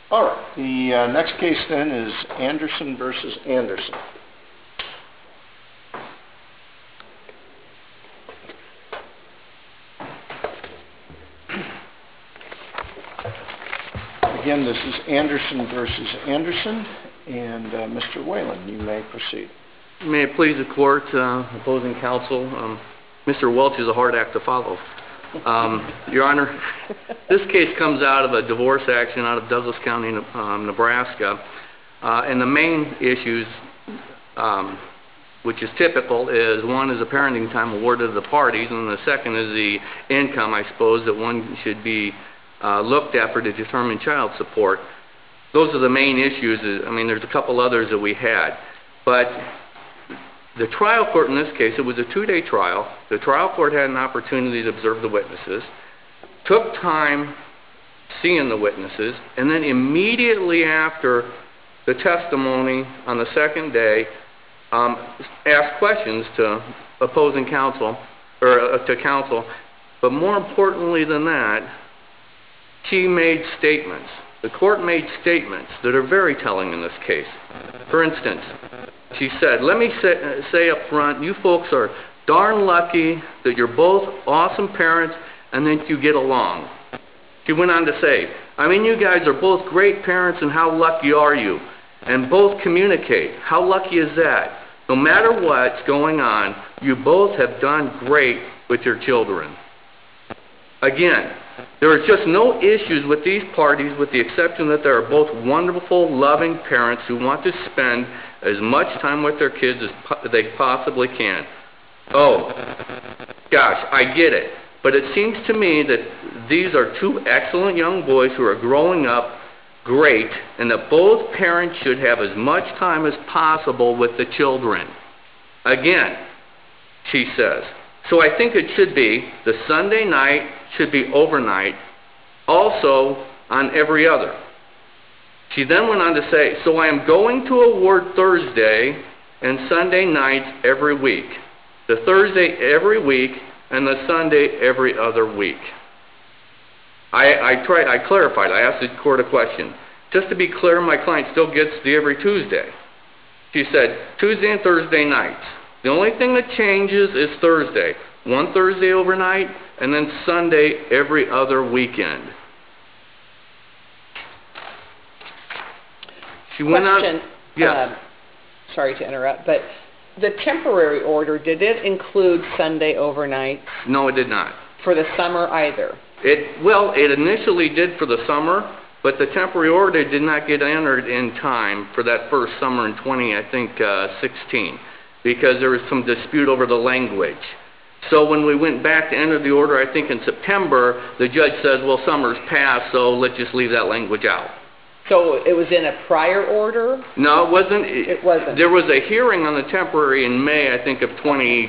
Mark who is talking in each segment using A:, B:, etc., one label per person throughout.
A: All right. The next case then is Anderson versus Anderson. Again, this is Anderson versus Anderson, and Mr. Whalen, you may proceed.
B: May it please the court, opposing counsel, Mr. Welch is a hard act to follow. Your Honor, this case comes out of a divorce action out of Douglas County, Nebraska, and the main issues, which is typical, is one is the parenting time awarded to the parties, and the second is the income, I suppose, that one should be looked at for to determine child support. Those are the main issues. I mean, there's a couple others that we had. But the trial court in this case, it was a 2-day trial. The trial court had an opportunity to observe the witnesses, took time seeing the witnesses, and then immediately after the testimony on the second day, asked questions to opposing counsel, or to counsel. But more importantly than that, she made statements. The court made statements that are very telling in this case. For instance, she said, let me say up front, you folks are darn lucky that you're both awesome parents and that you get along. She went on to say, I mean, you guys are both great parents, and how lucky are you? And both communicate. How lucky is that? No matter what's going on, you both have done great with your children. Again, there are just no issues with these parties, with the exception that they are both wonderful, loving parents who want to spend as much time with their kids as they possibly can. Oh, gosh, I get it. But it seems to me that these are two excellent young boys who are growing up great, and that both parents should have as much time as possible with the children. Again, she says, so I think it should be the Sunday night should be overnight, also on every other. She then went on to say, so I am going to award Thursday and Sunday nights every week. The Thursday every week and the Sunday every other week. I clarified. I asked the court a question. Just to be clear, my client still gets the every Tuesday. She said, Tuesday and Thursday nights. The only thing that changes is Thursday. One Thursday overnight, and then Sunday every other weekend. She went on. Yes.
C: Sorry to interrupt, but the temporary order, did it include Sunday overnights?
B: No, it did not.
C: For the summer either?
B: Well, it initially did for the summer, but the temporary order did not get entered in time for that first summer in 16, because there was some dispute over the language. So when we went back to enter the order, I think in September, the judge says, well, summer's passed, so let's just leave that language out.
C: So it was in a prior order?
B: No, it wasn't.
C: It wasn't.
B: There was a hearing on the temporary in May, I think, of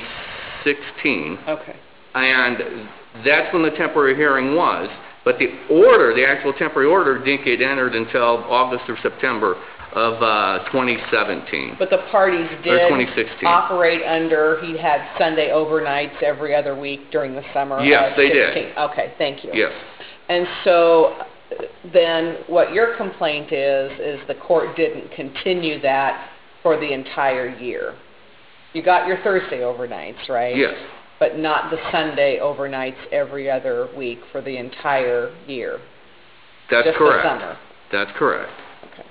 B: 2016.
C: Okay.
B: And that's when the temporary hearing was. But the order, the actual temporary order, didn't get entered until August or September of 2017.
C: But the parties did
B: 2016.
C: Operate under, he had Sunday overnights every other week during the summer.
B: Yes, they
C: 16.
B: did.
C: Okay, thank you.
B: Yes.
C: And so then what your complaint is the court didn't continue that for the entire year. You got your Thursday overnights, right?
B: Yes.
C: But not the Sunday overnights every other week for the entire year.
B: That's
C: just
B: correct.
C: The summer.
B: That's correct.
C: Okay.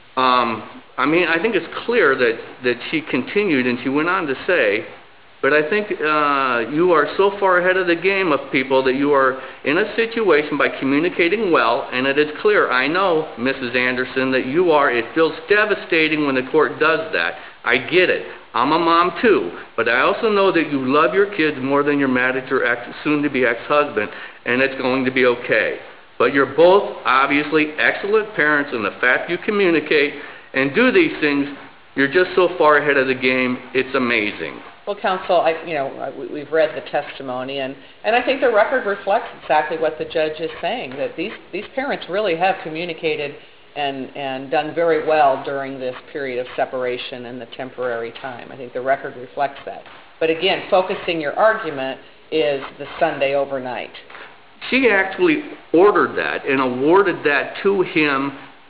B: I mean, I think it's clear that she continued, and she went on to say, but I think you are so far ahead of the game of people that you are in a situation by communicating well, and it is clear, I know, Mrs. Anderson, that you are, it feels devastating when the court does that. I get it. I'm a mom too, but I also know that you love your kids more than you're mad at your soon-to-be ex-husband, and it's going to be okay. But you're both obviously excellent parents, and the fact you communicate and do these things, you're just so far ahead of the game, it's amazing.
C: Well, counsel, we've read the testimony, and I think the record reflects exactly what the judge is saying, that these parents really have communicated and done very well during this period of separation and the temporary time. I think the record reflects that. But again, focusing your argument is the Sunday overnight.
B: She actually ordered that and awarded that to him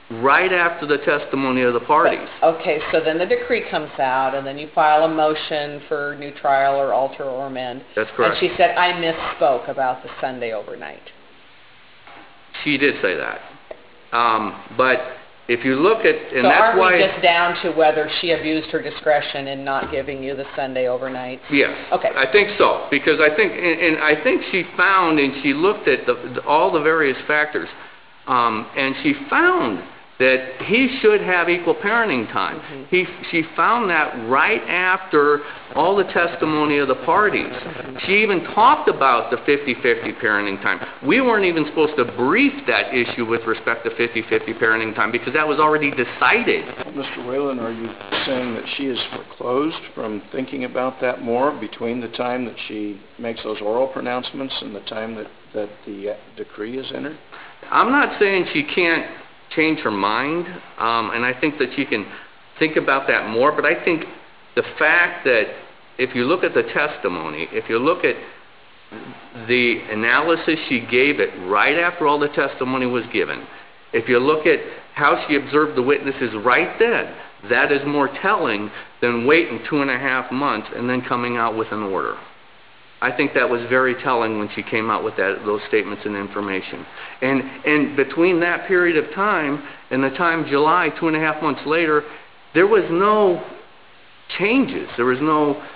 B: right after the testimony of the parties.
C: Okay, so then the decree comes out, and then you file a motion for new trial or alter or amend.
B: That's correct.
C: And she said, I misspoke about the Sunday overnight.
B: She did say that. But if you look at, and
C: So
B: that's
C: aren't
B: why...
C: we just down to whether she abused her discretion in not giving you the Sunday overnights?
B: Yes.
C: Okay.
B: I think so. Because I think, and I think she found, and she looked at all the various factors, and she found that he should have equal parenting time. She found that right after all the testimony of the parties. She even talked about the 50-50 parenting time. We weren't even supposed to brief that issue with respect to 50-50 parenting time because that was already decided.
A: Mr. Whalen, are you saying that she is foreclosed from thinking about that more between the time that she makes those oral pronouncements and the time that the decree is entered?
B: I'm not saying she can't change her mind, and I think that she can think about that more, but I think the fact that if you look at the testimony, if you look at the analysis she gave it right after all the testimony was given, if you look at how she observed the witnesses right then, that is more telling than waiting 2.5 months and then coming out with an order. I think that was very telling when she came out with those statements and information. And between that period of time and the time July, 2.5 months later, there was no changes. There was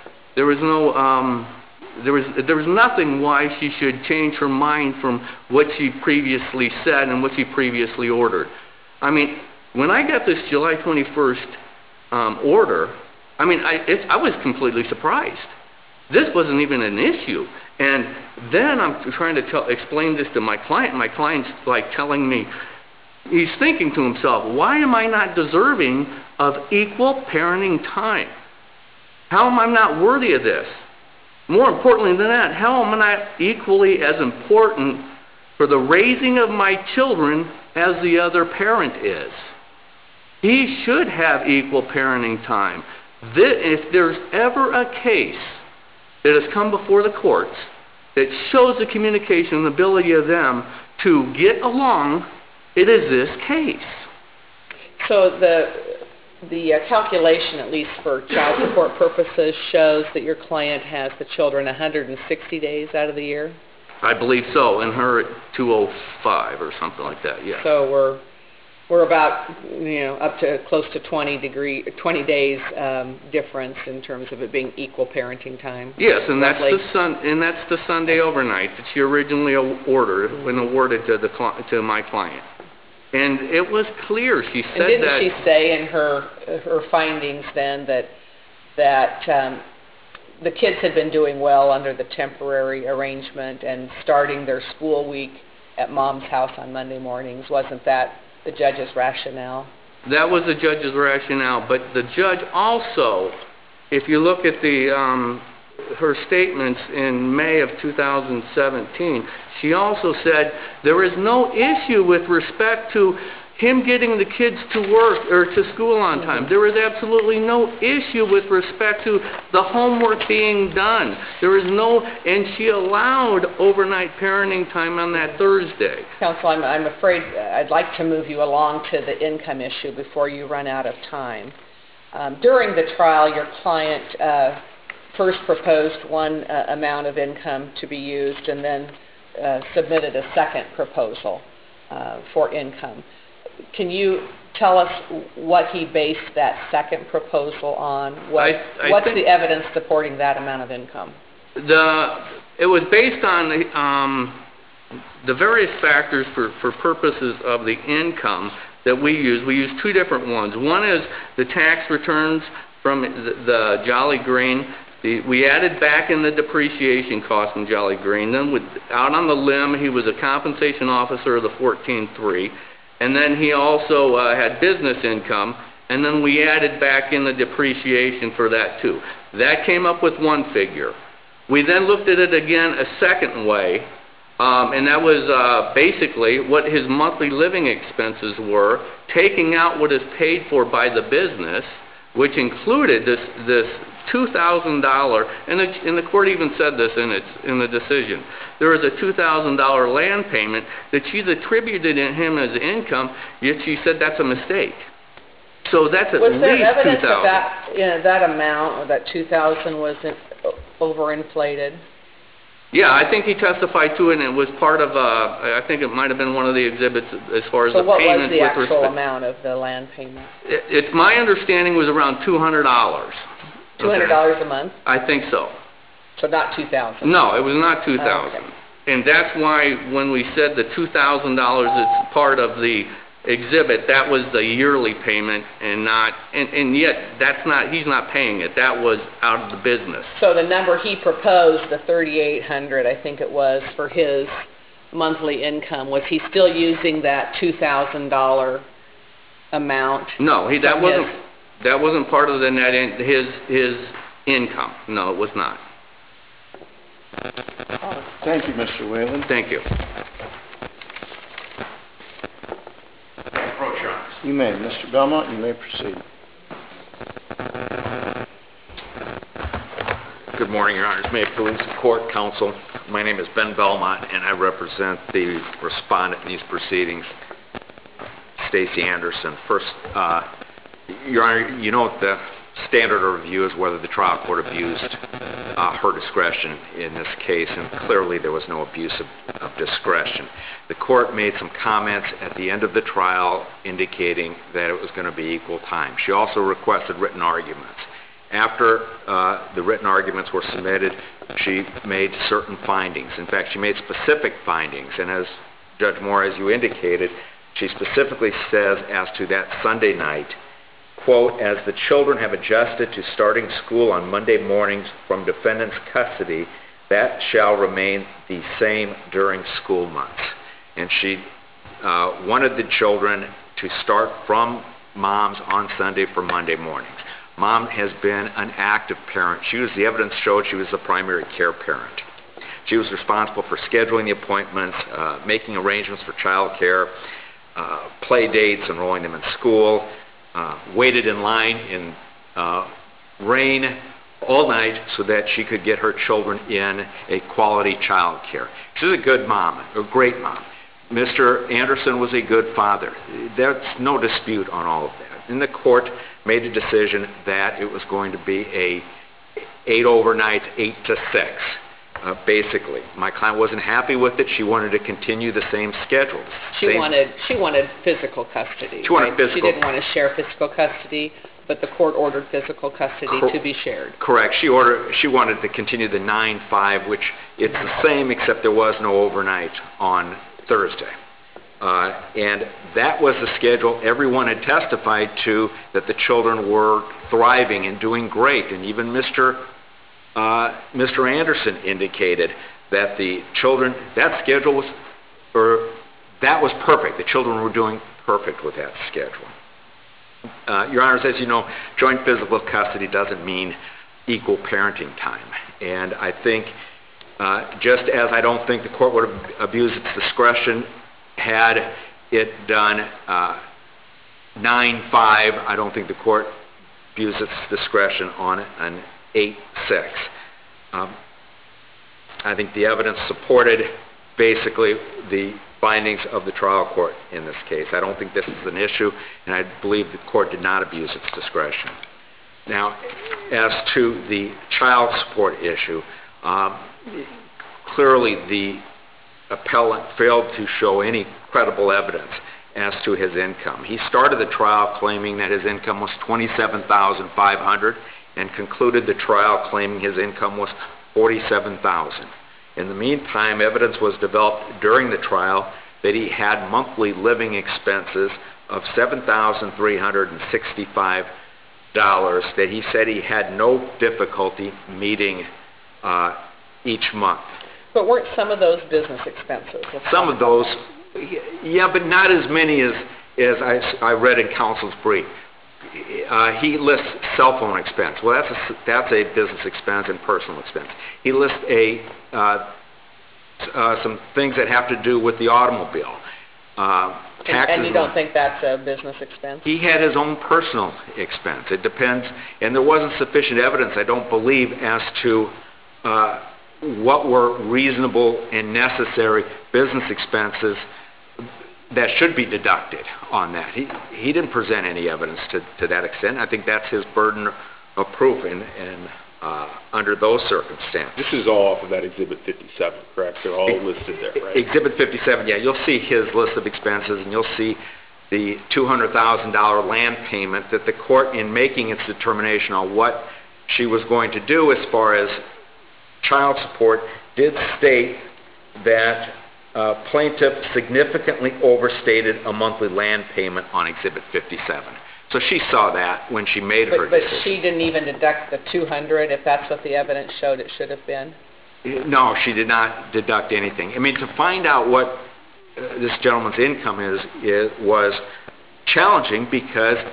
B: nothing why she should change her mind from what she previously said and what she previously ordered. I mean, when I got this July 21st order, I mean, I was completely surprised. This wasn't even an issue. And then I'm trying to explain this to my client. My client's like telling me, he's thinking to himself, why am I not deserving of equal parenting time? How am I not worthy of this? More importantly than that, how am I not equally as important for the raising of my children as the other parent is? He should have equal parenting time. If there's ever a case that has come before the courts that shows the communication and ability of them to get along, it is this case.
C: So the calculation, at least for child support purposes, shows that your client has the children 160 days out of the year?
B: I believe so, and her at 205 or something like that, yes.
C: So we're about, up to close to 20 days difference in terms of it being equal parenting time.
B: Yes, and that's
C: roughly.
B: that's the Sunday overnight that she originally ordered when awarded to my client. And it was clear. She said
C: and didn't she say in her findings then that the kids had been doing well under the temporary arrangement and starting their school week at mom's house on Monday mornings? Wasn't that the judge's rationale?
B: That was the judge's rationale, but the judge also, if you look at her statements in May of 2017, she also said there is no issue with respect to him getting the kids to work or to school on time. There is absolutely no issue with respect to the homework being done. There is no, and she allowed overnight parenting time on that Thursday.
C: Counsel, I'm afraid I'd like to move you along to the income issue before you run out of time. During the trial, your client first proposed one amount of income to be used and then submitted a second proposal for income. Can you tell us what he based that second proposal on? What's the evidence supporting that amount of income?
B: It was based on the various factors for purposes of the income that we use. We use two different ones. One is the tax returns from the Jolly Green. We added back in the depreciation cost from Jolly Green. Then out on the limb, he was a compensation officer of the 14-3. And then he also had business income. And then we added back in the depreciation for that too. That came up with one figure. We then looked at it again a second way. And that was basically what his monthly living expenses were, taking out what is paid for by the business, which included this $2,000, and the court even said this in the decision. There is a $2,000 land payment that she's attributed to him as income, yet she said that's a mistake. So that's at least $2,000.
C: Was there evidence that amount, or that $2,000 was overinflated?
B: Yeah, I think he testified to it, and it was part of, I think it might have been one of the exhibits as far as the payment.
C: So what was the actual amount of the land payment?
B: It's my understanding was around $200.
C: $200 a month?
B: I think so.
C: So not $2,000?
B: No, it was not $2,000.
C: Okay.
B: And that's why when we said the $2,000 it's part of the exhibit, that was the yearly payment, and not, and yet that's not, he's not paying it. That was out of the business.
C: So the number he proposed, the $3,800, I think it was, for his monthly income, was he still using that $2,000 amount?
B: No, that wasn't part of the net his income. No, it was not.
A: Thank you, Mr. Whalen.
B: Thank you.
A: You may. Mr. Belmont, you may proceed.
D: Good morning, Your Honors. May it please the court, counsel. My name is Ben Belmont, and I represent the respondent in these proceedings, Stacey Anderson. First, Your Honor, you know the standard of review is whether the trial court abused her discretion in this case, and clearly there was no abuse of discretion. The court made some comments at the end of the trial indicating that it was going to be equal time. She also requested written arguments. After the written arguments were submitted, she made certain findings. In fact, she made specific findings, and as Judge Moore, as you indicated, she specifically says as to that Sunday night, quote, as the children have adjusted to starting school on Monday mornings from defendant's custody, that shall remain the same during school months. And she wanted the children to start from mom's on Sunday for Monday mornings. Mom has been an active parent. The evidence showed she was the primary care parent. She was responsible for scheduling the appointments, making arrangements for child care, play dates, enrolling them in school, waited in line in rain all night so that she could get her children in a quality child care. She's a good mom, a great mom. Mr. Anderson was a good father. There's no dispute on all of that. And the court made a decision that it was going to be a 8 overnights, 8 to 6. Basically, my client wasn't happy with it. She wanted to continue the same schedule.
C: She wanted physical custody.
D: She wanted physical.
C: She didn't want to share physical custody, but the court ordered physical custody to be shared.
D: Correct. She wanted to continue the 9-5, which it's the same except there was no overnight on Thursday. And that was the schedule everyone had testified to, that the children were thriving and doing great. And even Mr. Anderson indicated that the children, that schedule was, or that was perfect. The children were doing perfect with that schedule. Your Honors, as you know, joint physical custody doesn't mean equal parenting time. And I think, just as I don't think the court would have abused its discretion had it done 9-5, I don't think the court abused its discretion on an 8-6. I think the evidence supported basically the findings of the trial court in this case. I don't think this is an issue, and I believe the court did not abuse its discretion. Now, as to the child support issue, clearly the appellant failed to show any credible evidence as to his income. He started the trial claiming that his income was $27,500 and concluded the trial claiming his income was $47,000. In the meantime, evidence was developed during the trial that he had monthly living expenses of $7,365 that he said he had no difficulty meeting each month.
C: But weren't some of those business expenses?
D: Some of those, yeah, but not as many as I read in counsel's brief. He lists cell phone expense. Well, that's a business expense and personal expense. He lists some things that have to do with the automobile. taxes.
C: And you don't think that's a business expense?
D: He had his own personal expense. It depends, and there wasn't sufficient evidence, I don't believe, as to what were reasonable and necessary business expenses that should be deducted on that. He didn't present any evidence to that extent. I think that's his burden of proof under those circumstances.
E: This is all off of that Exhibit 57, correct? They're all listed there, right?
D: Exhibit 57, yeah. You'll see his list of expenses, and you'll see the $200,000 land payment that the court, in making its determination on what she was going to do as far as child support, did state that plaintiff significantly overstated a monthly land payment on Exhibit 57. So she saw that when she made her decision.
C: But she didn't even deduct the $200 if that's what the evidence showed it should have been?
D: No, she did not deduct anything. I mean, to find out what this gentleman's income was challenging because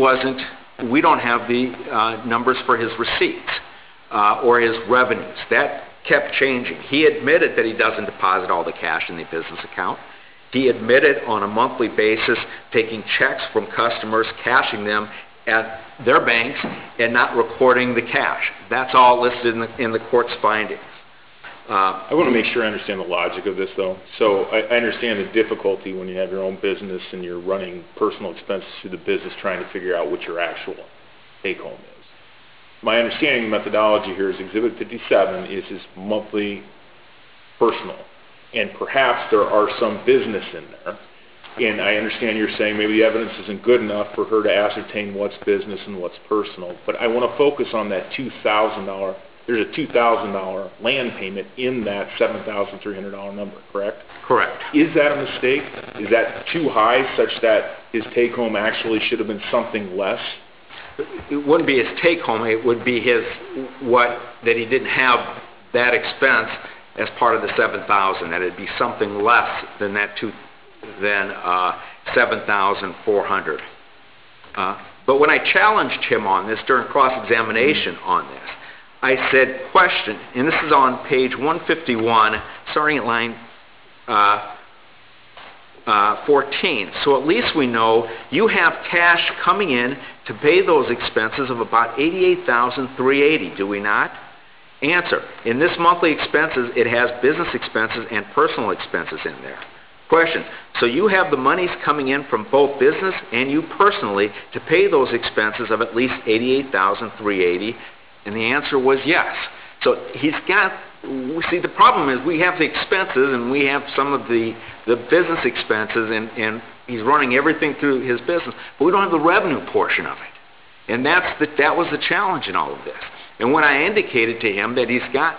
D: we don't have the numbers for his receipts or his revenues. That kept changing. He admitted that he doesn't deposit all the cash in the business account. He admitted on a monthly basis taking checks from customers, cashing them at their banks, and not recording the cash. That's all listed in the court's findings.
E: I want to make sure I understand the logic of this, though. So I understand the difficulty when you have your own business and you're running personal expenses through the business trying to figure out what your actual take-home is. My understanding of the methodology here is Exhibit 57 is his monthly personal. And perhaps there are some business in there. And I understand you're saying maybe the evidence isn't good enough for her to ascertain what's business and what's personal. But I want to focus on that $2,000. There's a $2,000 land payment in that $7,300 number, correct?
D: Correct.
E: Is that a mistake? Is that too high such that his take-home actually should have been something less?
D: It wouldn't be his take-home. It would be that he didn't have that expense as part of the $7,000. That it'd be something less than $7,400. But when I challenged him on this during cross-examination on this, I said, question, and this is on page 151, starting at line 14. So at least we know you have cash coming in to pay those expenses of about $88,380, do we not? Answer, in this monthly expenses, it has business expenses and personal expenses in there. Question, so you have the monies coming in from both business and you personally to pay those expenses of at least $88,380? And the answer was yes. So he's got, see, the problem is we have the expenses and we have some of the business expenses and he's running everything through his business, but we don't have the revenue portion of it. And that was the challenge in all of this. And when I indicated to him that he's got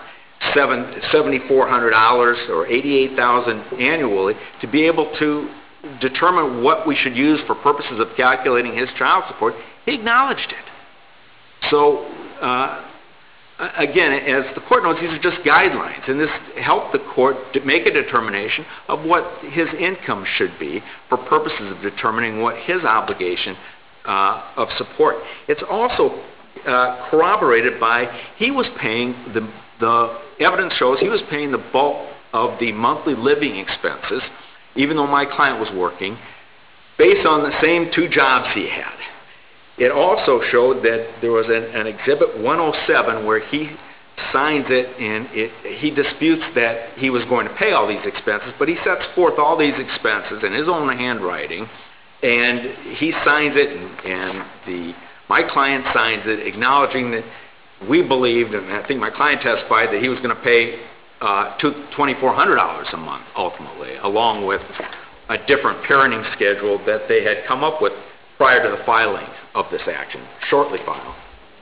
D: $7,400 or $88,000 annually to be able to determine what we should use for purposes of calculating his child support, he acknowledged it. So, again, as the court knows, these are just guidelines, and this helped the court to make a determination of what his income should be for purposes of determining what his obligation of support. It's also corroborated by he was paying, the evidence shows he was paying the bulk of the monthly living expenses, even though my client was working, based on the same two jobs he had. It also showed that there was an Exhibit 107 where he signs it and he disputes that he was going to pay all these expenses, but he sets forth all these expenses in his own handwriting and he signs it and my client signs it acknowledging that we believed, and I think my client testified, that he was going to pay $2,400 a month ultimately, along with a different parenting schedule that they had come up with prior to the filing of this action, shortly filed.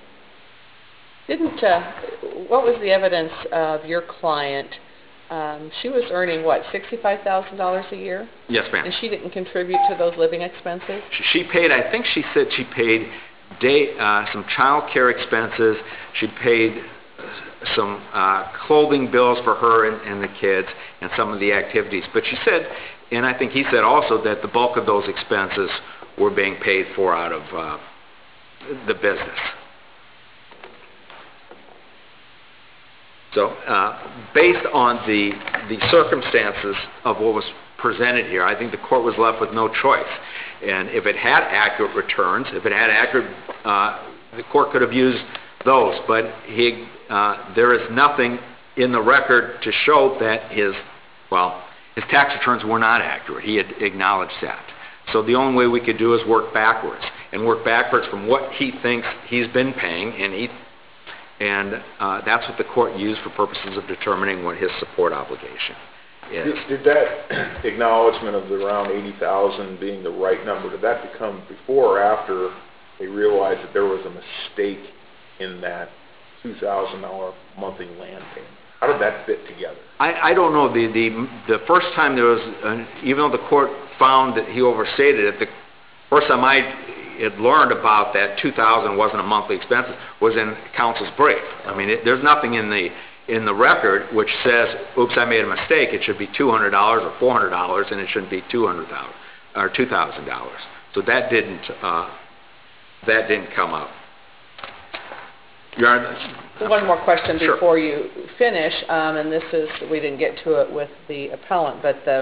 C: What was the evidence of your client? She was earning, what, $65,000 a year?
D: Yes, ma'am.
C: And she didn't contribute to those living expenses?
D: She paid, I think she said she paid some child care expenses. She paid some clothing bills for her and the kids and some of the activities. But she said, and I think he said also, that the bulk of those expenses were being paid for out of the business. So based on the circumstances of what was presented here. I think the court was left with no choice. And if it had accurate returns, if it had accurate, the court could have used those. But there is nothing in the record to show that his tax returns were not accurate. He had acknowledged that. So the only way we could do is work backwards, and work backwards from what he thinks he's been paying, and that's what the court used for purposes of determining what his support obligation is.
E: Did that acknowledgement of the around $80,000 being the right number, did that become before or after they realized that there was a mistake in that $2,000 monthly land payment? How did that fit together?
D: I don't know. The first time there was, even though the court found that he overstated it, the first time I had learned about that $2,000 wasn't a monthly expense was in counsel's brief. I mean, there's nothing in the record which says, oops, I made a mistake. It should be $200 or $400, and it shouldn't be $200 or $2,000. So that didn't come up. Your Honor.
C: One more question
D: Sure.
C: before you finish, and this is, we didn't get to it with the appellant, but the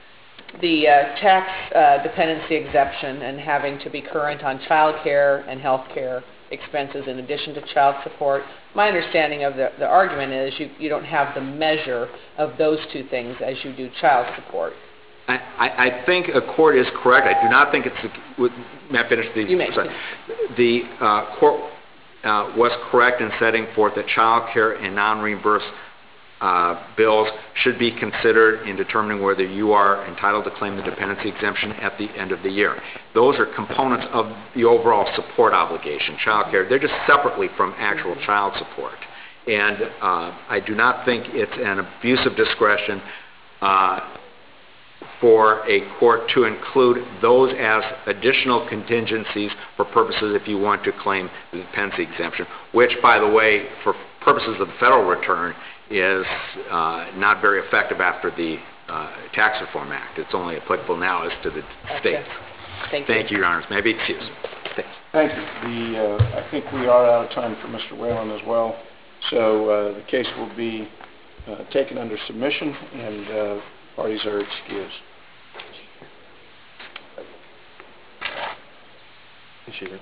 C: tax dependency exemption and having to be current on child care and health care expenses in addition to child support. My understanding of the argument is you don't have the measure of those two things as you do child support.
D: I think a court is correct. I do not think it's... May I finish these?
C: You may.
D: The court was correct in setting forth that child care and non-reimbursed bills should be considered in determining whether you are entitled to claim the dependency exemption at the end of the year. Those are components of the overall support obligation. Child care, they're just separately from actual child support. And I do not think it's an abuse of discretion for a court to include those as additional contingencies for purposes if you want to claim the dependency exemption, which, by the way, for purposes of the federal return, is not very effective after the Tax Reform Act. It's only applicable now as to the states. Thank you, Your Honors. May I be excused?
A: Thank you. I think we are out of time for Mr. Whalen as well. So the case will be taken under submission, and parties are excused.